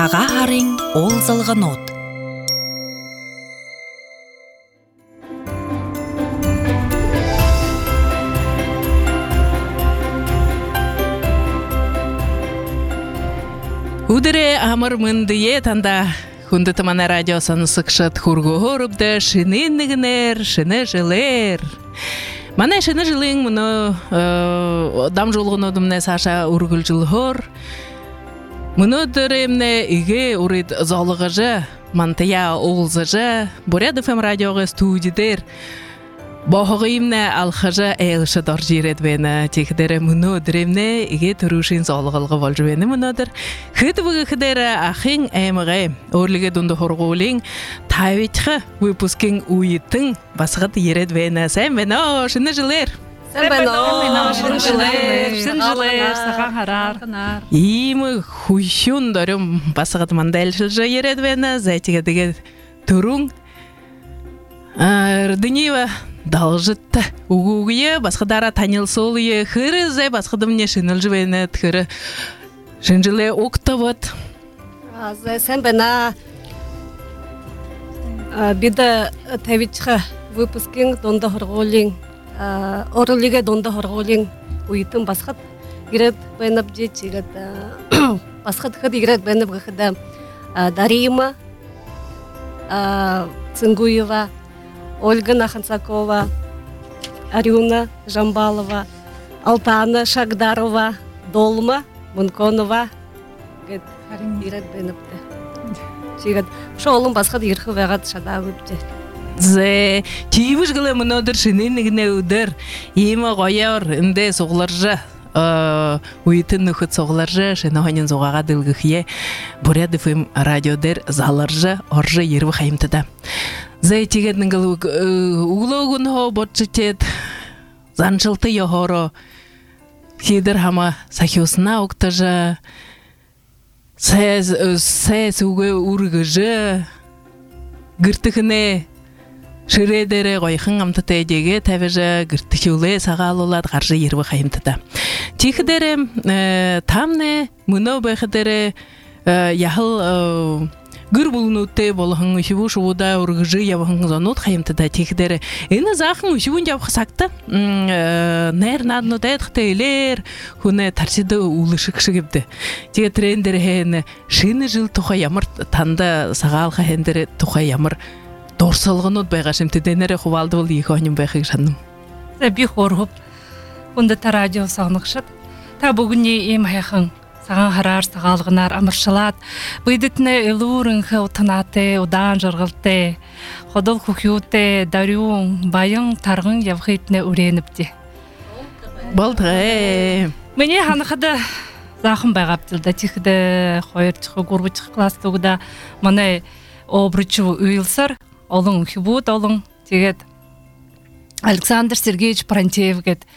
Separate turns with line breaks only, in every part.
Саға арың ол зылғын от. Удыре амыр мындые танда хунды тамана радиосын сықшат хургу хорубды шининнігінер, шыны жылер. Мана шыны жылың мұны дам жолғын одымне Саша ургул жыл хор. Мұны дыремне иге урид залығы жы, мантая олзы жы, Бурят ФМ радиоғы студидер. Бахығымне алхажа әйлші дар жиредвені, текдері мұны діремне иге тұрушын залығылғы волжвені мұнадыр. Хыды бұғы қыдері ақын әміғі, өрліге дүнді хорғулың, тавитхы выпускин уйттың басығыт ередвені. Сән бәні шыны жылер.
Сән бәні шыны жылер, саған харар.
Имі хуйшун дөрім басығыт мандәлшіл жа ередвені, зәйтігедіге тұрың. Рдынева должит угуе басқадара танил солые хыры зай басқадымне шыныл жвене тхыры шынжиле октават
зай сен бена бида тавичха выпускин донда хорголин орлиге донда хорголин уйтын басқат ирет бенап жечирет басқат хыд ирет бенап гыхда Дарима Цингуева, Ольга Наханцакова, Арюна Жамбалова, Алтана Шагдарова, Долма Мунконова, Ират Бенапте. Чигат шолым басқа ирхы вагат шада өпте.
Зе тивиш гылы мынадыр шининигне удыр. Ема гояр инде согларжа. Уйтын нөхөт соғларжы, шынағанен соғаға дылғықие, Бурят ФМ радиодер заларжы, оржы ерві қайымтыда. Зай тегетнің ұғылығын хо ботчытет, заншылты яғыры, хедір хама сахиосына оқтажы, сәс уғы ұрғыжы, гіртіғіне, Шыредері қойқын амтыты әдеге тәвежі гіртікеулі сағал олады қаржы ерві қайымтыда. Текідері тамне мұны бәқідері яғыл гүр бұлын өтті болығын үшіву шуыда ұрғыжы явығын зонот қайымтыда. Текідері әні зақын үшівун жауқы сақты нәр надын өті әдіқті елер хүні тарсиды ұлышықшы кепді. Теге трендері әні шыны жыл тұқа ямыр танда сағал қайындері тұқа ямыр Дорсалғын от байға шымты денері құвалды бол екі ойнын байқыг жаным.
Зәбі қорғып, онда та радио сағынықшыд. Та бүгінне ем айқын, саған харар, сағалғынар, амыршылат. Бұйдытыны үлурынғы ұтынаты, ұдан жырғылты. Қодыл құқиуты, дарюң, байың, тарғын явғытыны үреніпті.
Балды.
Мене ханықыды зақын байғаптылда. Текіді қойыр чықы, көрбі чықы кластығыда. Маны обручу үйілсір. Олың хибут, олың тегет Александр Сергеевич Парантеев гет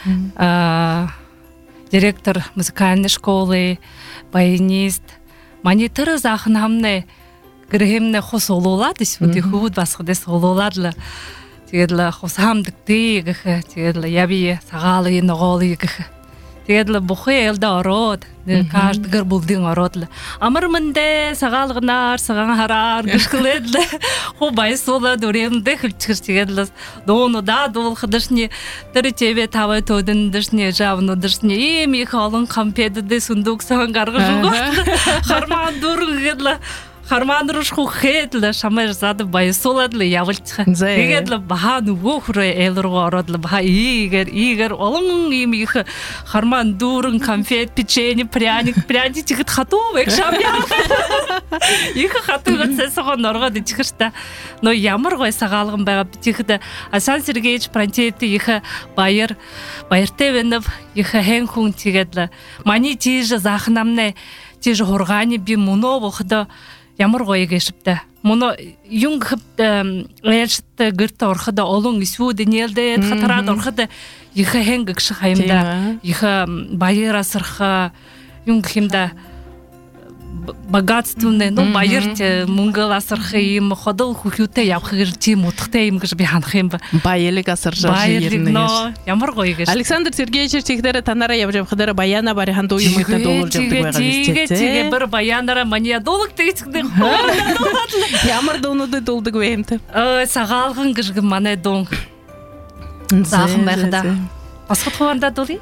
директор музыкальной школы, баянист. Мани тыры захын хамны грехемне хос олуладыс, вот хибут басқыдес олуладлы. Тегедлі хос хамдыкты гіхі, тегедлі яби сағалы еноғолы гіхі. Тегедлі бұқы елді ород, кажды гір бұлдың ородлы. Амыр мінді сағалғынар, саған харар, гішкіледлі. Хо байс олады, өремді күлчір тегедлі. Доны да дол қыдышне, түрі тебе тавай тойдың дышне, жавыны дышне. Ем екі алын қампедіде сұндук саған қарғы жұғады. Харман дұрын гедлі. Харманырыш хухетлі, шамай жады байс оладлы, явылчы. Егедлі бағаны өқұры әліргі орадлы, баға игер, олың ем екі харман дұрын, конфет, печенье, пряник тегіт қату, өк шамял. Екі қату өтсе соған орғады тегішті. Но ямыр ғой сағалығын байға тегіді. Асан Сергеевич Парантеевті екі байыртевеніп, екі хен хуң тегедлі. Мани тежі зақынамны, тежі хорғаны би мұны бұқыды, Ямар ғой егешіпті. Мұны юң қыпты әлшітті гүрті орқыды, олың үсуді нелді, қатырады орқыды, егі хен гікші қайымда, егі байыр асырқы, юң қымда богатственный, ну байырте мөнгө асархим, ходол хухюте явхырчи мутхтейм гэж би ханахым ба.
Байелик асаржа
Байерлик но ямар гоё гэж.
Александр Сергеевич чихдэр танара явж хадара баяна бари ханду юмтай долуулж явдаг байгаа гэж
тэгээ бір баянара мания долог тэгчдэг.
Ямар дуунуудад дуулдаг вэ хэмтэй?
Сагаалган гэж манай дуун. Заахан байхада. Босхот хуванда дуулъя.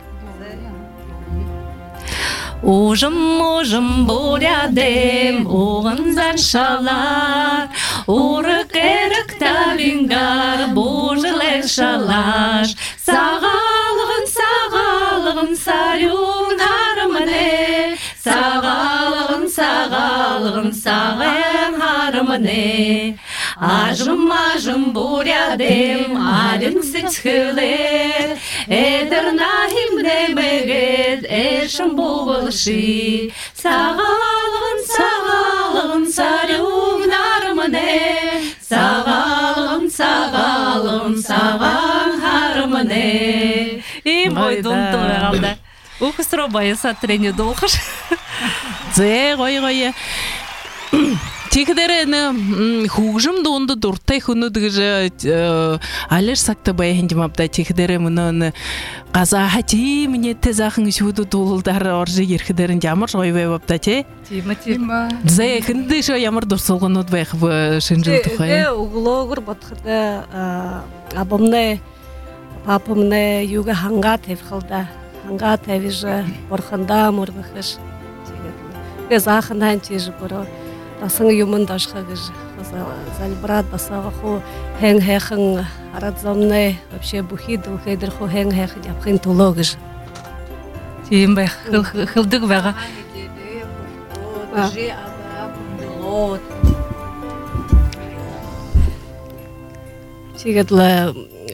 Ужым бурядем уғынзан шалар, урық ерік табингар божылек шалаш. Сағалығын сарюн харымыне, сағалығын сағын харымыне. Ажым бурядем алин сычхылер, эдір нахим демегет эшім болғылши. Сағалығын сарюн харымыне, сағалығын саған харымыне. Мой дұнты ғалда. Оқыстыра байыса тренер долғыш.
Зе ғой. Тихдерен хужым донду дуртай хуну дгж алеш сакта байхинж мапта тихдере мунун каза хати мне те захын шуду дулдар оржи ерхдерин ямар гойве бапта те
Тима.
зе хинди шо ямар дурсулгунуд байх в шинжил тухай
углогор батхада абомне папомне юга ханга тевхалда ханга тевиже борханда мурбахыш тиге захынан тиже боро Тасың юмын дашқа гэж залбрат басаға ху хен хехын арадзамны вообще бухи духедер ху хен хехын япхын туло гэж.
Тиім бай хылдық бәға.
Тигедлі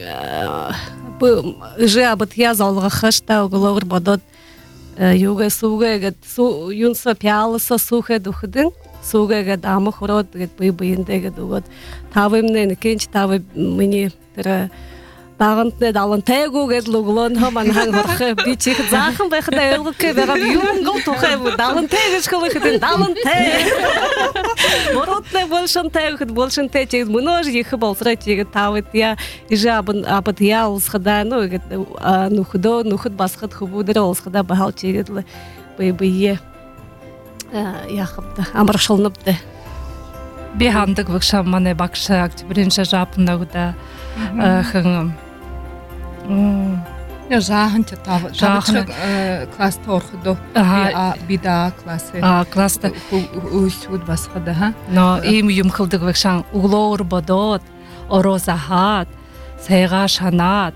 үжі абыт я залға қышта ұғылығыр бадот юға суға юнса пиалыса суға дұхыдың суга дамы хорот быйынды дугот тавымны некенч тавы мені тера тагынтны далынтайгу гедлуглон хаман хангорхы бичих захын байхда элгке бага юнгол тухай далынтай гышкылыхтын далынтай воротны большынтай чек множ их болсра чек тавы я ижабын абыт я улсхада ну нухуд басхат хубудыр улсхада бахал чегедлы быйе яхапты амрашылныпты
бехандык выкшам мане бакшы октябринша жапындагыда хыңым
жахын жахын класс торхыды бида классы
класста
үсуд басқыды ха
но им юмхылдык выкшам углоор бодот орозахат сайга шанат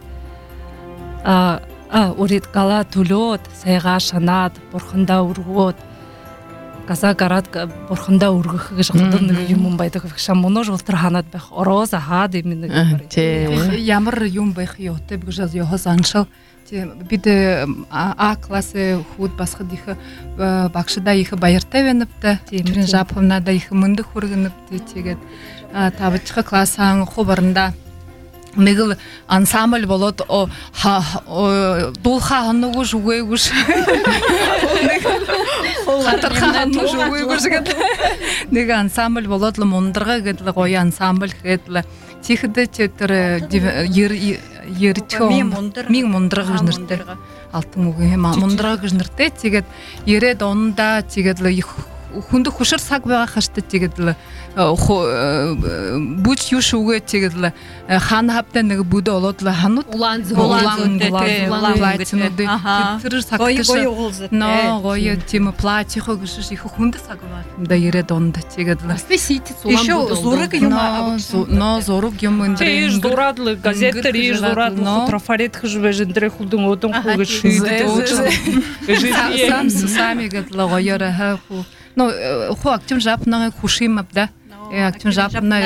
урит кала тулот сайга шанат бурхында ургот Каза гарат бурханда ургах гэж хатан юм байдаг гэх моно жолтор ханаад байх ороос хаад юм нэг
ямар юм байх ёотэй гэж яхас аншал бид А классы хүүд басхад их багшда их баяртай байнапта тэрэн жапонада их мөндөх хүргэнэптэй тэгээд тавчха классан хубарында мэгэл ансамбль болоод дулха ханууг шүгээгүш хатархан шүгээгүш гэдэг нэг ансамбль болоод л мундрага гэдэг гоё ансамбль гэдэг чихдэ тэр мин мундрага гэж нэртэй алтан үгийн мундрага гэж нэртэй тэгээд ирээд ундаа тэгээд л хүндх хүшэр цаг байгаа хаштай тэгээд л бүч юу шүүгээ тэгээд л хан хавтай нэг бүдэ болоод л ханууд улаан тэр сагташ но гоё тийм платьихо гэж их хүнд цаг байна да ирээд унд тэгээд л
еще зураг юм
но зураг юм
энэ зураад л газетэр ир зураад трафарет гэж бэжэндрэ хүлдэн одон гэж шийдэж
сами гэдэг л гоёра хаа но ху актив жапнага хушим абда актив жапна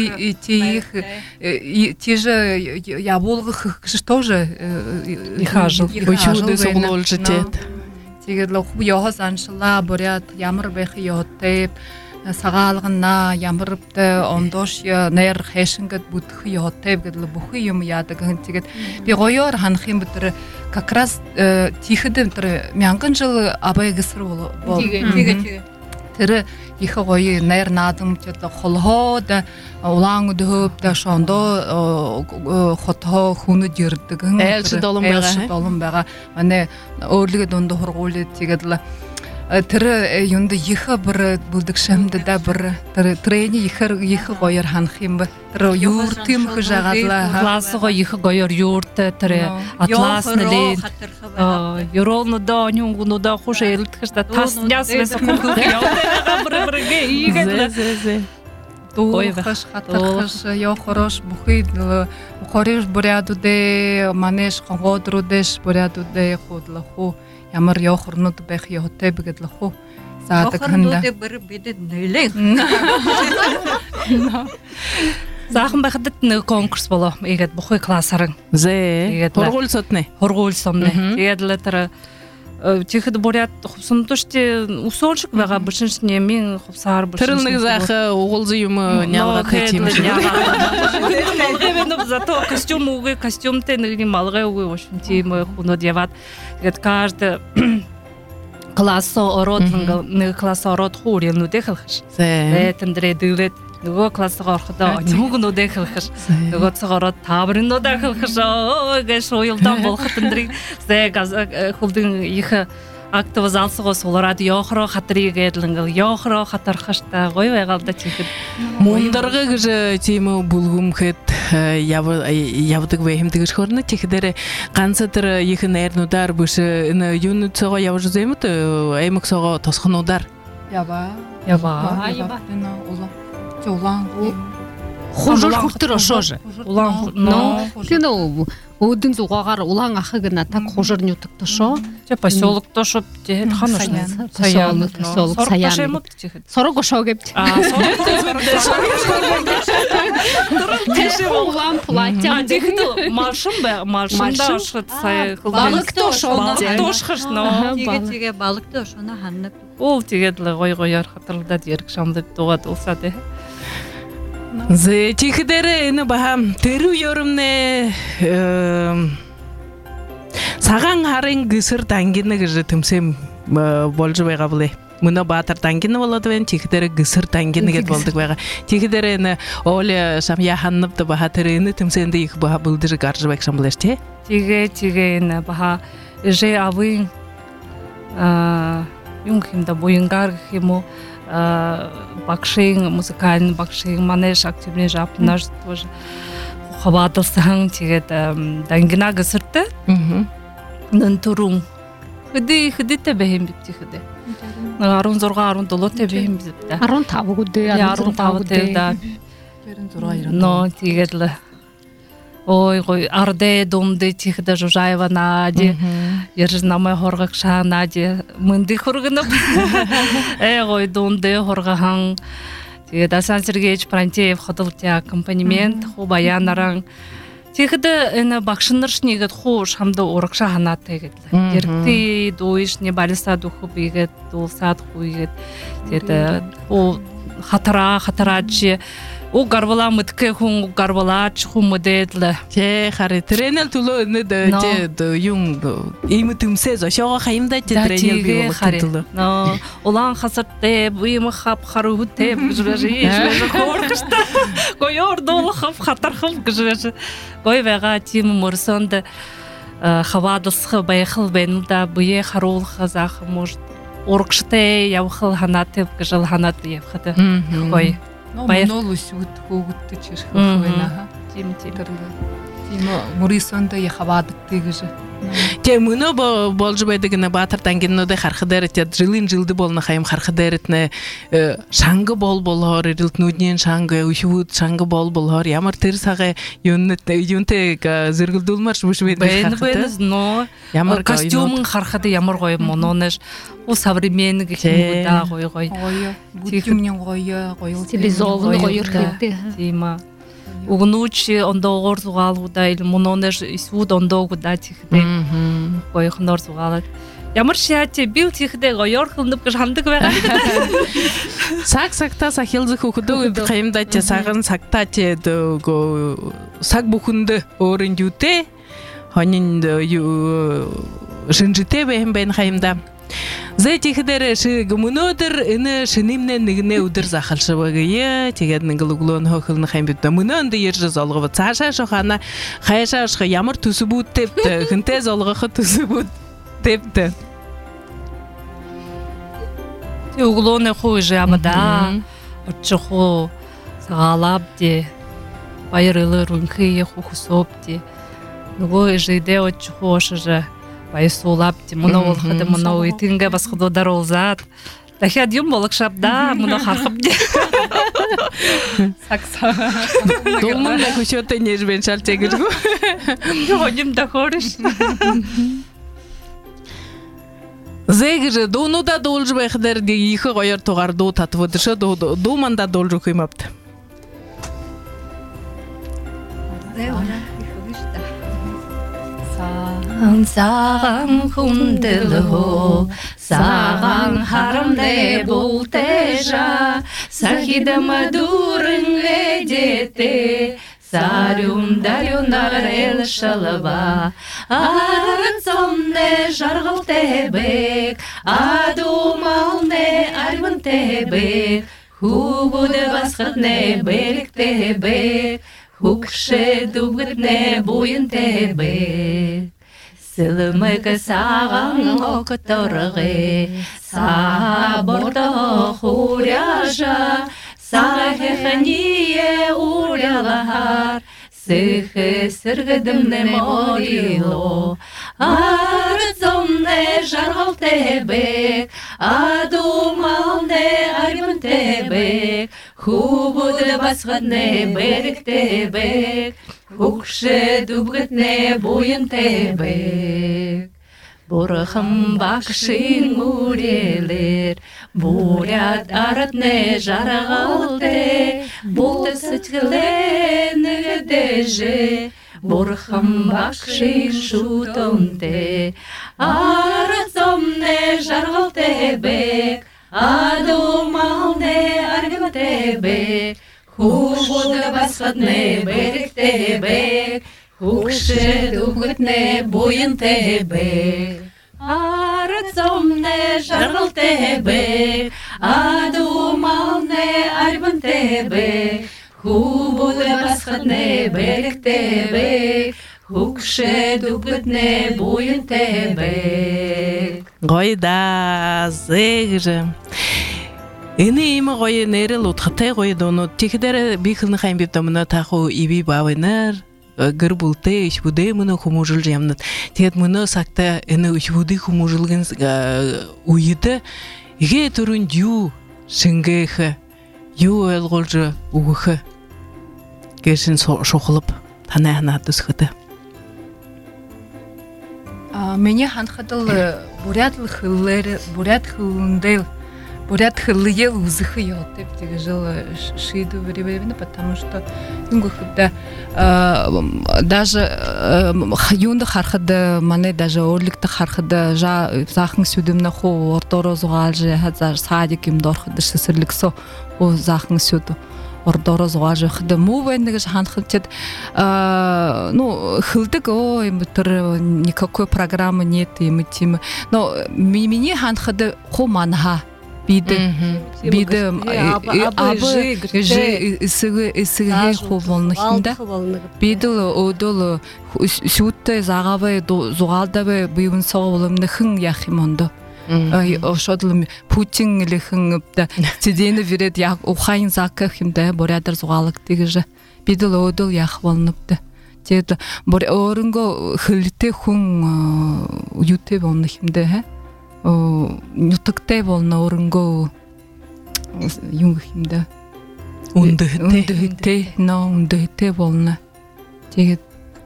те же явуулгах гэж тоже
их ажил
бочуд соглол житет
тэгээд л ху яхас аншла бурят ямар байх ёотэй сагаалгана ямартай ондоош нэр хэшингэд бүдэх ёотэй гэдэг л бүх юм яадаг тэгээд би гоёор ханах юм битэр как раз тийхэд тэр мянган жил абай гэсэр бол тэр их гоё найр наадамчд холхоод улаан өдөөд шондоо хотоо хүнэд ирдэг
айлшид олон
байгаа манай өөрлөгөө дунд хургуулээд тэгээд л тэр юунд их бүр бүдэг шамд да бүр тэр трени их гоёр ханах юм ба тэр юурт юм хажаагаалаа
классго их гоёр юурт тэр атласны юронодоо нюнгунодоо хуш элтгэж та тасняс вэс хургуул яваа брэбрэгэ игээд
Ой, хатахш я хорош бухид хориш бурядуде манеш хогодрудеш бурядуде ходлаху ямар я хорнод байх ётой бэгэдлаху заадаг ханда
бэр бидэд нэлээ
Заахан байхад нэг конкурс болоо. Тэгээд бухой классаран.
Зэ. Хургуулсомны.
Тэгээд л тэр чихэд бурят хувсандушти усоолшиг байгаа бишинчний мен хувсаар
бишин. Тэр нэг заах угуулзы юм няваад тийм.
Малгай зато костюм үгүй костюмтэй нэг юм малгай үгүй ушин тийм хүнод яваад тэгээд кажд класс ороод нэг класс ороод хуурьнуудыг хэлхэж. Зэ. Тэмдрээ дэвлээд нөгөө классгаа орохдоо нүгнүүдээ хэлхэж нөгөө цогороо тааврынуудаа хэлхэж гэж уйлдан болоход энэ зэг хөлдөн их актив залсгоо суулаад ёохроо хатрыг гэдэл ёохроо хатархаштай гоё байгаад чихэд
мундарга гэж тийм бүлгүмхэд явдаг вэ хэмдэгш хөрнө чихдэр ганц тэр их найрнуудаар биш энэ юунууд цогоо явж зэмэт аймагсоо тосхнуудаар
ява
энэ
улаан
хожор хүртэр ошоож
улаан
но өөдөн зугаагаар улаан ахыг натаг хожор нютаг тошоо
те поселок тошоо те ханаш
саян сорог ошоо гэвч улаан платья
тэгэхдээ маршрутда ошоод сая
балык тошоо
тэгээ
балык тошооно ханнаг
оо тэгээд л гоё хатарлаад яриг шамдад дугаад улсаа те
Зэ чихдэр энэ бахам тэрүү ёромнэ цагаан харын гисэр дангина гэж төмсөм болж байгаа блэ. Мөнө баатар дангина болоод байна. Чихдэр гисэр дангина гэд болдог байгаа. Чихдэр энэ ооле самья ханнавд баха тэр энэ төмсөнд их баха бүлдэр гарч байх юм блэ тий.
Тэгээ энэ баха же авын юм хэмдэ буянгаар гэх юм уу багшийн музыкальный багшийн манеж активный жапнаж тоже хаваадсан тэгээд дангина гэсэртэй нэнтурун хэдийтэй бэхэм битгий хэдэ 16 17-тэй бэхэм битгий
15 үдээ
15-тэй да
96
но тэгээд л ой арде думды чихдэ жужаева нади ерж намай хоргак шаанади мэнди хургнап ой думды хоргахан тэгээд Асан Сергеевич Парантеев хотолтя аккомпанемент хубаянаран чихдэ энэ багшнаршнигэд хуу шамда урагша ханаатай гэдэг ерти дуишни балиса духу бигэд дулсаад хуйгэд тэгээд хатараач у гарвала мэтгэ хүн гарвалаач хүн модель
те хари тренер төлөө нэд юм ийм төмсөө зошоо хаимдаа тренер би болчихлоо
но улаан хасартай буйм хап харуутэй бүжрэж хоорчта гоёр дол хап хатархам гэж гой байгаа тийм мөрсөнд хаваадсах байхал бэнда буе харуулах заах может урагштай явах ханаатай гэж ханаад явхад гой
Баянол үсүүд хөөгддөж ирэх байна. Тийм мөрисөнд яхавааддаг гэж.
Тэ мөнө болж байдаг нэ баатар дангинууд харах дээр тэ жилд болно хайм харах дээр нэ шанг болхоор эрэлтнүүдийн шанг өшүүд шанг болхоор ямар тэр сага юунтэй зэргэлдүүлмарш биш байдаг.
Но ямар костюм харахад ямар гоё мононеш у современный гэх юм да гоё.
Бүтээмний гоё.
Цивилизованный гоё хэрэгтэй.
Тийм угнууч ондоогоор зугаалгуудаа ил мононеш исвүүд ондоогудаа чихдэ гоёхноор зугаалаад ямар шаач бил чихдэ гоёр хөндөг гэж хамдаг байгаа.
Сагтаа сахилзах хөдөө хаимдаач саган сагтаач саг бүхэнд өөрийн юутэй хонин шинжтэй бэм хаимда Зайти хидер шигмунодер ины шинимне нигне удер захалшыбыгые тегед нглуглон хохылны хамбитта мунан де ержи залгы цаша шохана хайша шха ямар тусубут тепте хинте залгы тусубут тепте
углоны хуже амада отчохо сагалабди байрылы рункые хухусопти нөгөө жиде отчохо шже байсуулабди мына олхады мына уйтинге басхадо даролзат дахиад юм болгошабда мына хархабди сакса
долмон да көшөтө нежбен шалтегиргу
жогим да хориш
Зэгжи дону да должу бэхдэр ди ихэ гоёр тугар до татвыдышы до манда должу кыймапты.
Саган хундылы саган харамде болтежа сахидама дурын ведете Сарюм дарюнар эл шалава Арцомне жаргал тебек Адумалне арвын тебек Хубуде басхатне берек тебек Хукше дугытне буйын тебек Сылымыгы саған оқыторғы Саборда хуряжа Сахехание урялар, сыхы сыргыдымны морило. Арцомне жаргал тебек, адумалне аргын тебек, хубуды басхадне берек тебек, хукше дубгытне буйын тебек. Борхым бакшин урелер, бурят аратне жаргалте, болты сычгылен деже, борхым бакшин шутонте, арцомне жаргалте бек, адумалне аргын тебек, хубуды басхадне берек тебек, Хукше дугытне буйын тебек, арцомне жаргал тебек, адумалне арбын тебек, хубуды басхатне берек тебек, хукше дугытне буйын тебек.
Гойда зэгжи. Эни има гой нэрэл утгатай гой доно тихдэр бихэлэн хайм битэмнэ таху иби бавынэр гэр бултэй ишбүдэ мөнө хүмүүжил ямнат тэгэд мөнө сакта эне ишбүдэ хүмүүжилгэн уйдэ игэ төрүн юу шингэх юу ойлгуулж өгөх гэшин шухлып танай ханаад өсгөдө
Меня ханхадал бурят хылындэл бурят хылые узыхы ётып жыл шиду временно, потому что когда даже юнда хархада мане даже орликта хархада захын сүдүмнө хо орторозгалжы хазар садиким дорхады сырлыксо о захын сүдү ордорозгалжы хада мувендеге ханхчет ну хылдык ой мутыр никакой программы нет и мы тим но меня ханхада хо манха биде абы исыгэ ховолнахинда биде одол шутте загаве зугалдаве бивын соголымнахын яхимондо ошодлым Путин лехынгыпта тедени верет як ухайн закахимда борядар зугалык тигеже биде одол яхволнупта тед бор орынго хылте хун юте волнахимда нутыктай болна орынго юнгхимда ундыхте болна тэгээд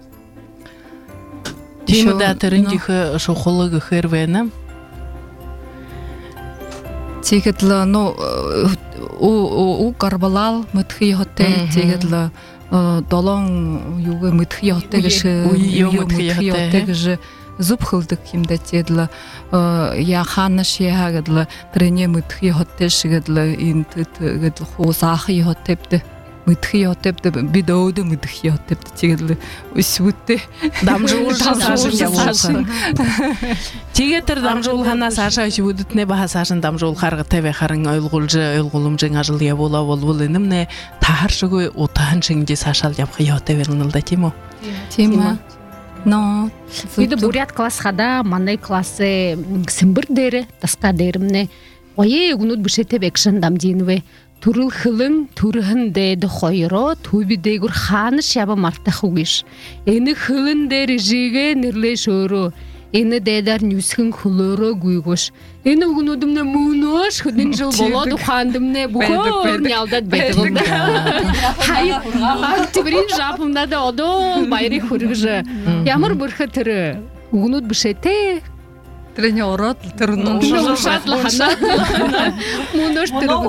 Тимда тэрнийхэ шохолог хэрвэна
тэгээд л но у карбалал мэтхи хотэ тэгээд л долон югэ мэтхи хотэ гэж мэтхи хотэ гэж зубхылдык химда тедла я ханаш ягадла трене мытхи хотешгадла интет гад хосахи хотепте мытхиот деп бидоуды мытхиот деп тигедле үсүтте
дамжул сашын тигетер дамжул хана саша үсүбүдүтне баха сашын дамжул харгы тебе харың ойлгулумжың ажылыя бола болбул энемне тааршыгы утаан шыңди сашал япхиот тебелнылда тимо
но
Биде бурят класс хада мандай классы симбир дере таска деримне ое гунут бишете бекшандам динве турул хылын турхын деди хойро туби дегур ханыш яба мартахугиш эни хылын дери жиге нирлеш өрө эни дедар нүсхин хулоро гуйгош эни гунудумне мунош худин жыл болоду хандымне бухор нялдат бетилде хайır актибрин жапымда да одол байри хургжы ямар бурхатыры гунут бишете
тренерот турну
мунош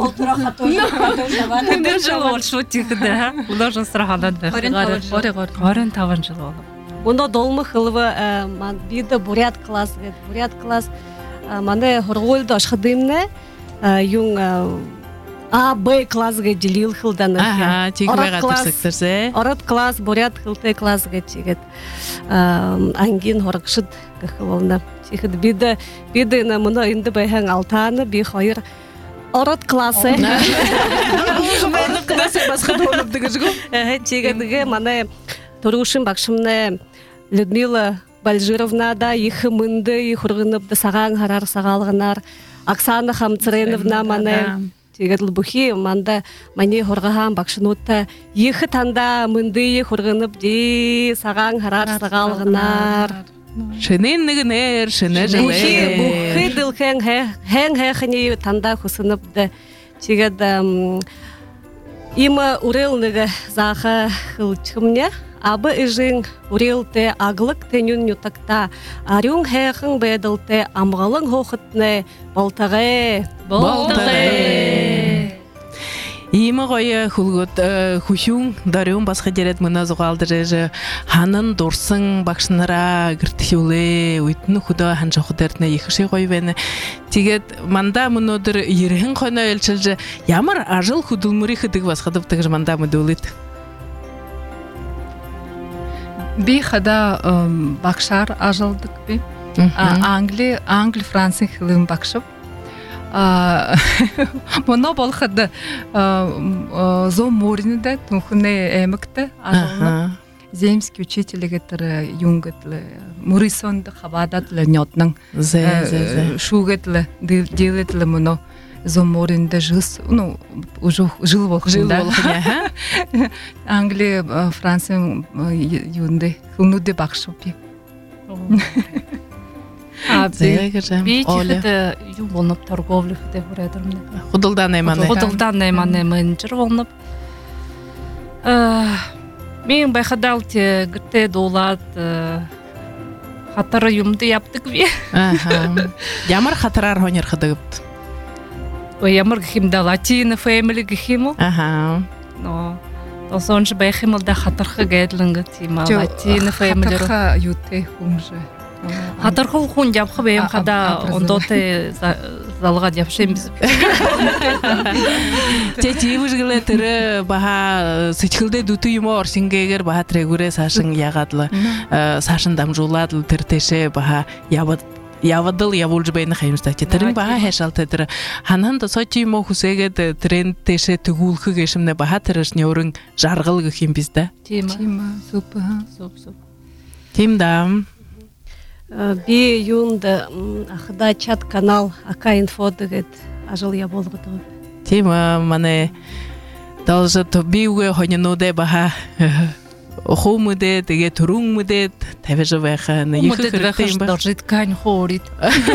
Тендер жыл ол шутихде. Удар жыл сырахандан бе. Горен таван жыл ол.
Оно долмы хылвы биде бурят класс гет. Бурят класс мане хоргольда ашхадымне юн А, Б класс ге делил хылдан.
Ага, тигвега тирсектерсе.
Орат класс, бурят хылте класс ге тигет. Ангин хоргшыд гылына. Тигет биде на мына инде беһәң алтаны би хайыр. Орат классы.
Мен кдасе басқа болып дигежго.
Тигетге мане Торушин бакшымне Людмила Бальжировна да их мынды их ургынып да саган харар сагалгынар. Оксана Хамцреновна мане тигетл бухи манда мане хоргахан бакшынутта их танда мынды их ургынып ди саган харар сагалгынар.
Шененнигнер, шенежелер.
Бухи дил хэн хани танда хусынып да тигет има урелныга заха хылчымне абы ижин урелте аглык тенюн ютакта арюн хэхын бедылте амгалың хохытне болтагэ.
Има гойы хулгут хушун дарюн басқа дерет мына зугалдыры ханын дорсын бакшынара гыртхюле уйтны худа ханжа худертне ихши гойвене тигет манда мунодыр ерхин койна элчилже ямар ажыл худулмури хыдык басқадып тыгыр манда мудулит
би хада бакшар ажылдык би Англи Францин хылын бакшып Моно болхады зом моринде тунхне эмекте ажылны земский учителегетер юнгетле Мурисон хабадатле нётнын шугетле делетле моно зом моринде жыс ну уже жыл болхында Англи Францин юнде хунуде бакшыпи
Би тихте ю болнуп торговлю хте буредермне.
Худылдан
наймане менеджер болнуп. Мен байхадал те гте долат хатары юмды яптык би.
Ямар хатарар хонер хыдыгыпты.
Ой ямар гихимда латина family гихиму. Но тосонж байхимда хатархы гэдлинг тима латина family.
Хатарха юте хумже.
Хатарху хун жапхы бэм хада ондоте залга жапшемиз.
Тети выжгыле тыры баха сычкылды дуту юмо орсингегер баха трегуре сашын ягадлы сашын дамжуладыл тыртеше баха явадыл явулжбайны хайымста тетирин баха хешалты тыры ханан да сочи юмо хусеге трен теше түгулхы гешимне баха тырышне орын жаргыл гыхим bizde.
Тима
суп.
Тимдам
Би юнда ахда чат канал ака инфо дегет ажыл я болгоду.
Тима мане должен то биуге хонянуде баха охумуде теге турунгмуде тавежевеха на их
хртим должит кань хорит.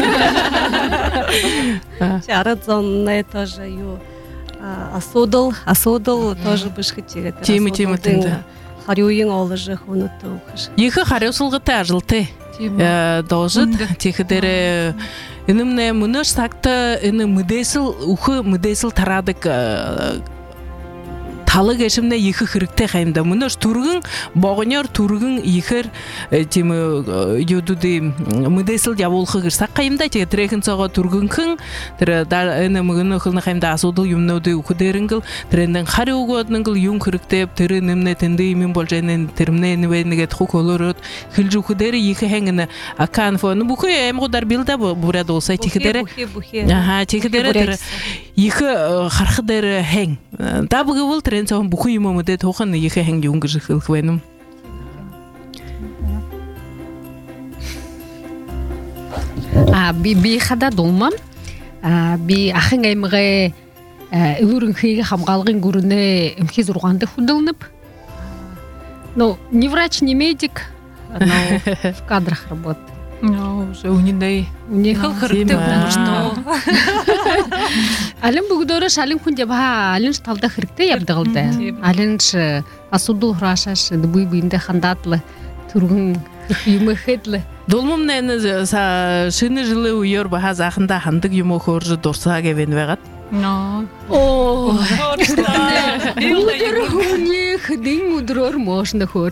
Чарадзонне тоже ю асудал тоже бышхитиге.
Тима тинда.
Харюин олыжы хунуту.
Ихы харюсулгыты ажылты. Должит тихидере инымне мыныш сакта ины мыдесыл ухы мыдесыл тарадык халық әшімне екі хірікте қайымда. Мұны түргін, бағынер түргін екір темі юдуды мұдайсыл жабулқы кірсақ қайымда, теге трекін соға түргін күн, тірі әні мұғыны қылны қайымда асудыл юмнауды ұқыдерінгіл, тіренден қари ұғыдыңгіл юн хіріктеп, тірі немне тінді емін бол жәнен тірімне әнівәйнігет құқ олыр өт, қылжу қыдері екі әңіні акан фоны бұқы әм құдар білді бұрады олсай текідері. Аха, текідері екі қарқыдері әң. Табығы бұл трен соғын бұқы еміміде тоқын екі әң юңғы жықылық вәнім.
Би хада долмам. Би ахын аймығы үлірін қиығы хамғалғын көріне үмкез ұрғанды худылынып. Не врач, не медик, но в кадрах работает.
Уже униндай.
Унихал хырыкты болмышты. Алин бүгдөрөш алин күнде ба алин талда хырыкты ябдыгылды. Алин асудул храшаш буйбуйнде хандатлы тургун юмы хетлы.
Долмум нені шыны жылы уйор баха зақында хандық юмы хоржы дорса кевен вегат.
О, не ходин мудрор можно хор.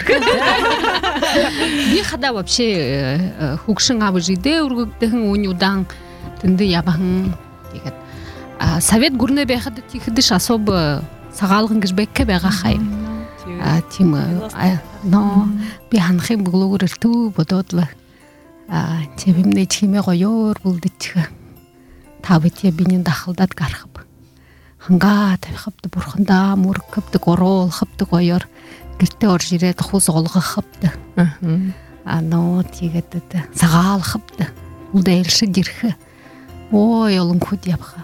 Би хада вообще хукшин абыжиде ургуктын унюдан тынды ябаң дегет. Совет гурне бехады тихдиш особо сагалгын гижбекке бега хай. Тима но би ханхим буглугурту бодотлы. Тебимне чиме гойор булдычы. Табытия бинен дахылдат гархып. Ханга табыхыпты бурхында муркыпты корол хыпты койор. Гирте ор жирет хуз олғы хыпты. Но тигетті сағал хыпты. Улда елші дирхы. Ой, олың көд ябха.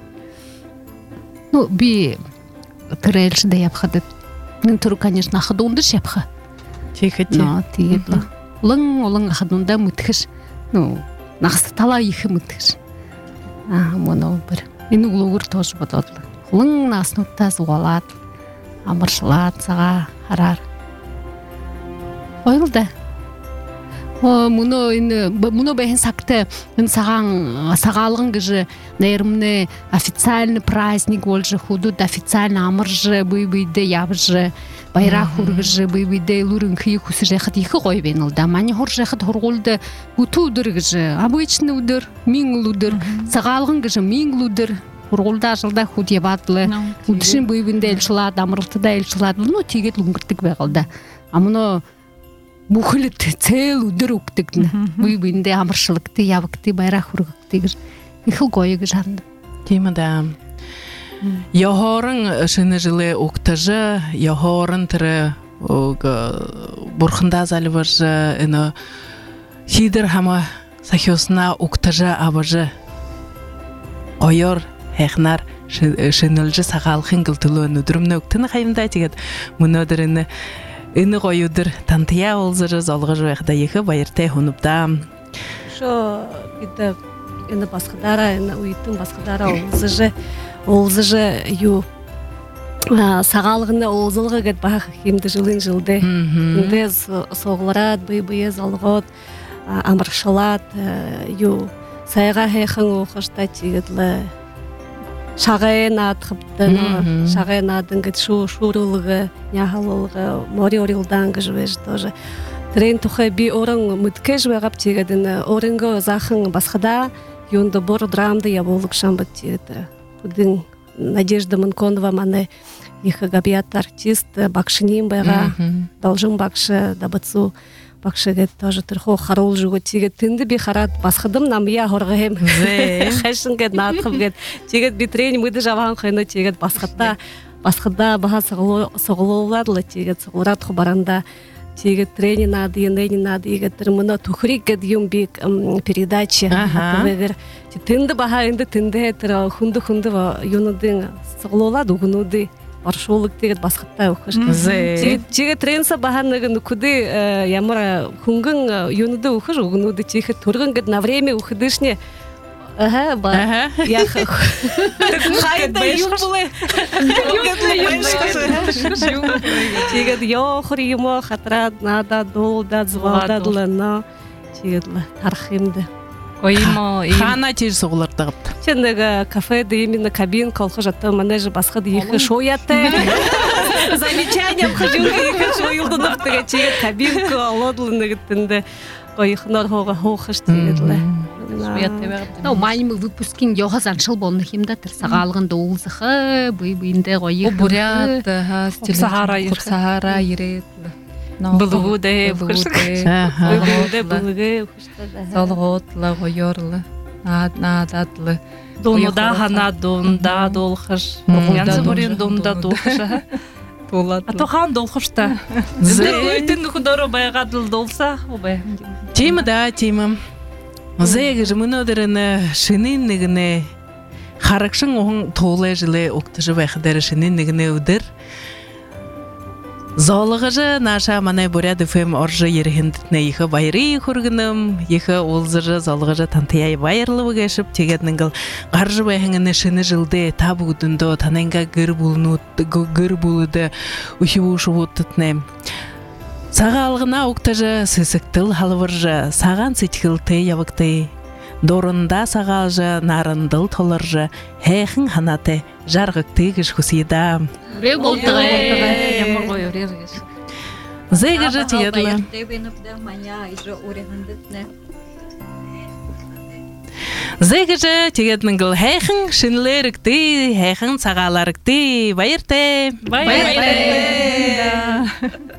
Ну, би тірі елші де ябхады. Нің түрі, конечно, ахыдуындыш ябха.
Тихо-те.
Но тигетлі. Олың ахыдуында мүтхіш. Ну, нақсы тала ехі мүтхіш. Мұны бір. Мені ұлығыр тоже бододлы. Лың наснутта зуалат, амыршылат, саға харар. Ойылды. Мұны бәйін сақты, сағалығын кіжі, нәйірімні официальный праздник олжы, худуд официальный амыржы, бұй-бұйды ябжы, байрақ хургыжы, бұй-бұйды лұрын күйі күсі жәқыт екі қой бен ұлда. Мани хор жәқыт хорғылды ұты ұдыр кіжі, обычный ұдыр, мин ұлыдыр, сағалығын кіжі мин ұлыдыр, хорғылда жылда худ ебатлы, ұдышын бұй-бұйында елшылады, амырылтыда елшылады, ну тегет лұңгіртік бәғылда. Амыны Бухылыты цел удыр уктыгны. Буйбынды амыршылыкты, ябыкты, байрақ ургыктыгыр. Ихыл койыгы жанды.
Тимада. Яхорын шыны жылы уктыжы, яхорын тірі бурхында залывыжы, хидыр хама сахиосына уктыжы абыжы. Ойор, хехнар, шынылжы сағалқын гылтылы өндірімні уктыны қайымда тегет. Мұны өдіріні Ины қойудыр тантия олзыры залғы жуяқда екі байыртай хунупта.
Шо биді ины басқадара, ины уйттың басқадара олзыжы ю сағалығына олзылғы гет бақ хемді жылын жылды. Инде соғыларад, бұй-бұйы залғыд, амыршылад, ю сайға хайқын оқышта тегедлі. Шағайын атқыпты, шағайын адың гет шурулығы, няғалылығы, мори орилдан гыжвеж тоже. Трен тухай би орын мүткеш вегап тегедін, орынғы зақын басқада, юнды бор драмды яболық шамбыт тегеді. Будың Надежда Манконова маны ехі габият артист, бақшынем байға, должын бақшы, дабыцу бақшыгет тоже тұрху қарол жүгі тегет тінді би қарат басқыдым намия хорғым қайшынгет натқымгет тегет битрен мүді жаван қайны тегет басқыда баға соғылуладылы тегет соғылрат құбаранда тегет трени нады, енені нады егеттір мұны тұхрикет юмбек передачи тінді баға енді тінді әтір хунды юнудың соғылулады ұғынуды Аршолык тегет басқатта оқыш. Теге тренса бағанығын үкіді ямыра хүнгін юнуды оқыш, ұғынуды теге тұрғын гет на время ұқыдышне. Ага, ба. Яқы. Қайда юм бұлы. Тегет йоқыр юмо қатырад, нада, долда, звалдадылы, тегетлі тархимді.
Хана тез соғыларды ғыпты.
Сендегі кафеде именно кабин колхы жатты, манежі басқады ехі шояты. Замечание обхожу, что юлдунов тагачи кабинку алодлыны гиттинде. Ойхнор хога хохаш тигедле.
Майм выпускин Йоха Заншыл болнахимда тырсагалгын доулзыхы, быйбыйнде гойы.
Бурят,
Сахара
Сахара ирет.
Булгуде, булгуде, булгуде.
Салготла, гойорлы, надатлы.
Донда хана донда долхыш. Янсы бурин донда долхыш. Атохан долхышта. Зөйтін құдары байғадыл долса, обай.
Тема да, тема. Зайғы жымынодырыны шыныннығыны харакшын оғын тоғылай жылы оқтыжы байқыдары шыныннығыны өдір. Золығыжы наша манай буряд үфем оржы ерігіндітіне ехі байры құрғыным, ехі олзыжы золығыжы тантияй байырлығы кәшіп, тегетніңгіл қаржы байхыңыны шыны жылды табы үдінді танайынға гір бұлыды үхі ұшы өттітіне. Саға алғына оқтыжы сысықтыл халывыржы, саған сетхілті явықты. Дорында сағалжы, нарындыл толыржы, хәйхін ханаты, жарғықты күш құсыйда.
Үре болдығы.
Зайғыжы тегедлі. Зайғыжы тегедлінгіл хәйхін шынлерікті, хәйхін сағаларыкты, байырты.
Байырты.